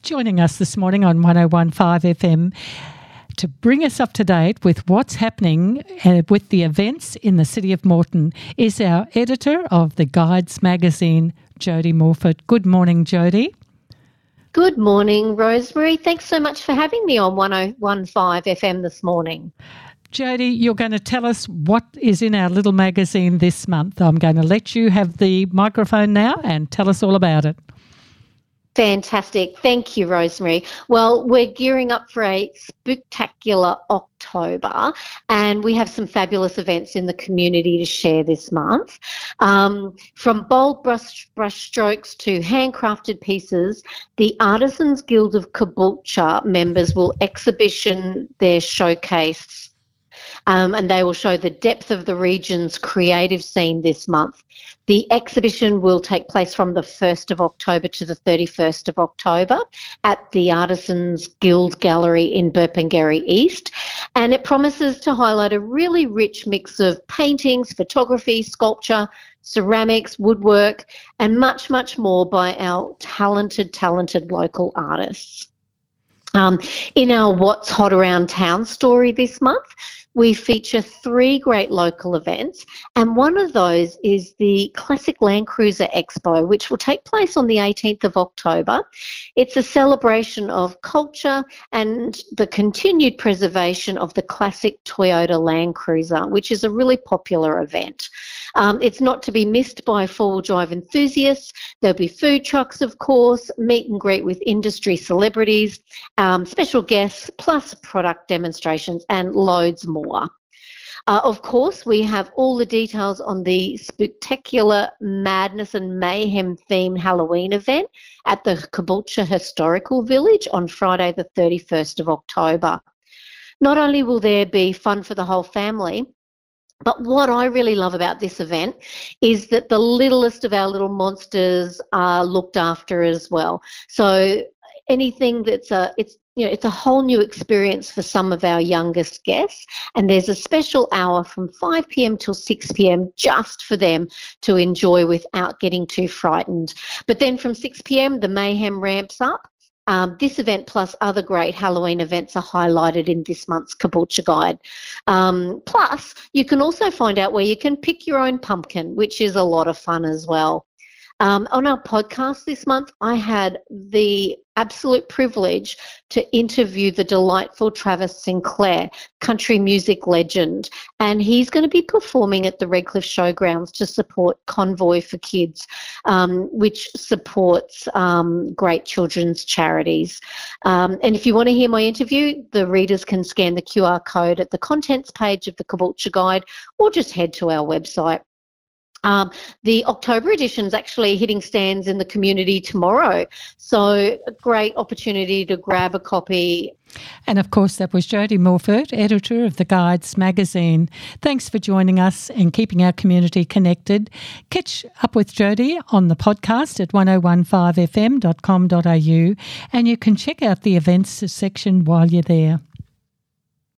Joining us this morning on 101.5 FM to bring us up to date with what's happening with the events in the City of Moreton is our editor of the Guides magazine, Jody Morford. Good morning, Jody. Good morning, Rosemary. Thanks so much for having me on 101.5 FM this morning. Jody, you're going to tell us what is in our little magazine this month. I'm going to let you have the microphone now and tell us all about it. Fantastic. Thank you, Rosemary. Well, we're gearing up for a spectacular October and we have some fabulous events in the community to share this month. From bold brush strokes to handcrafted pieces, the Artisans Guild of Caboolture members will exhibition their showcase and they will show the depth of the region's creative scene this month. The exhibition will take place from the 1st of October to the 31st of October at the Artisans Guild Gallery in Burpengary East, and it promises to highlight a really rich mix of paintings, photography, sculpture, ceramics, woodwork, and much, much more by our talented local artists. In our What's Hot Around Town story this month, we feature 3 great local events, and one of those is the Classic Land Cruiser Expo, which will take place on the 18th of October. It's a celebration of culture and the continued preservation of the classic Toyota Land Cruiser, which is a really popular event. It's not to be missed by four-wheel drive enthusiasts. There'll be food trucks, of course, meet and greet with industry celebrities, special guests, plus product demonstrations and loads more. Of course, we have all the details on the spectacular madness and mayhem themed Halloween event at the Caboolture Historical Village on Friday the 31st of October. Not only will there be fun for the whole family, but what I really love about this event is that the littlest of our little monsters are looked after as well. So anything that's it's a whole new experience for some of our youngest guests, and there's a special hour from 5 p.m. till 6 p.m. just for them to enjoy without getting too frightened. But then from 6 p.m. the mayhem ramps up. This event plus other great Halloween events are highlighted in this month's Caboolture Guide. Plus, you can also find out where you can pick your own pumpkin, which is a lot of fun as well. On our podcast this month, I had the absolute privilege to interview the delightful Travis Sinclair, country music legend, and he's going to be performing at the Redcliffe Showgrounds to support Convoy for Kids, which supports great children's charities. And if you want to hear my interview, the readers can scan the QR code at the contents page of the Caboolture Guide or just head to our website. The October edition is actually hitting stands in the community tomorrow, so a great opportunity to grab a copy. And of course, that was Jody Morford, editor of the Guides magazine. Thanks for joining us and keeping our community connected. Catch up with Jody on the podcast at 1015fm.com.au, and you can check out the events section while you're there.